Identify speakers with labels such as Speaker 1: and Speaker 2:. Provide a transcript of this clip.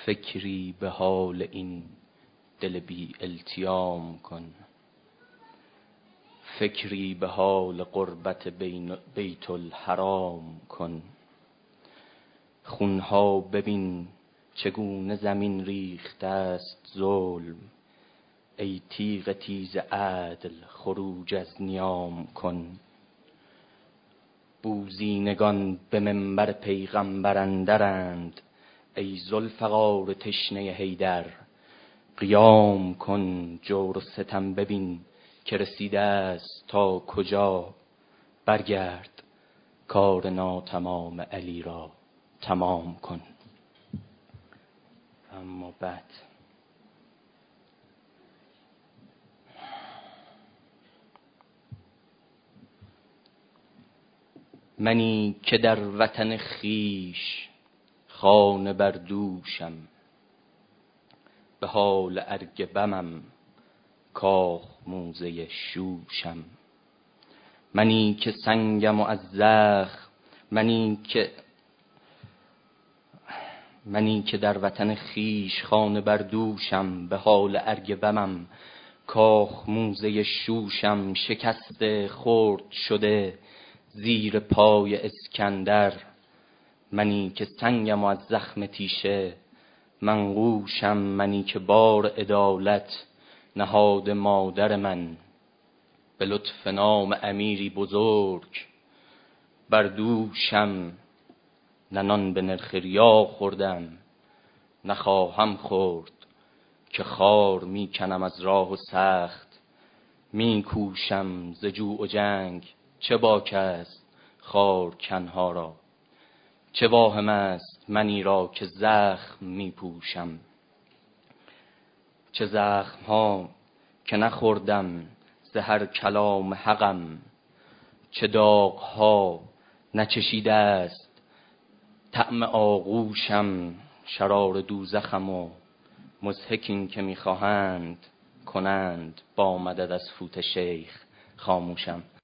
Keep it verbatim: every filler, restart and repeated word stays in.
Speaker 1: فکری به حال این دل بی التیام کن، فکری به حال غربت بین بیت الحرام کن. خونها ببین چگونه زمین ریخته است ظلم، ای تیغ تیز عدل خروج از نیام کن. بوزینگان به منبر پیغمبر اندرند، ای ذوالفقار تشنه حیدر قیام کن. جور و ستم ببین که رسیده است تا کجا، برگرد کار ناتمام علی را تمام کن. اما بعد منی که در وطن خیش خانه بر دوشم، به حال ارگ بمم کاخ موزه شوشم. منی که سنگم و از زخم، منی که منی که در وطن خیش خانه بر دوشم، به حال ارگ بمم کاخ موزه شوشم. شکسته خرد شده زیر پای اسکندر، منی که سنگم و از زخم تیشه منقوشم. منی که بار عدالت نهاد مادر من، به لطف نام امیری بزرگ بر دوشم. نه نان به نرخ ریا خوردم نخواهم خورد، که خار می کنم از راه و سخت می کوشم. ز جوع و جنگ چه باک است خار کنها را، چه واهم است منی را که زخم می پوشم. چه زخم ها که نخوردم ز هر کلام حقم، چه داغ ها نچشیده است طعم آغوشم. شرار دوزخم و مضحک این که میخواهند کنند، با مدد از فوت شیخ خاموشم.